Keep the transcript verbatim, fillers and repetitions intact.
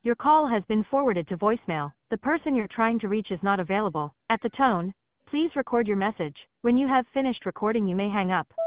Your call has been forwarded to voicemail. The person you're trying to reach is not available. At the tone, please record your message. When you have finished recording, you may hang up.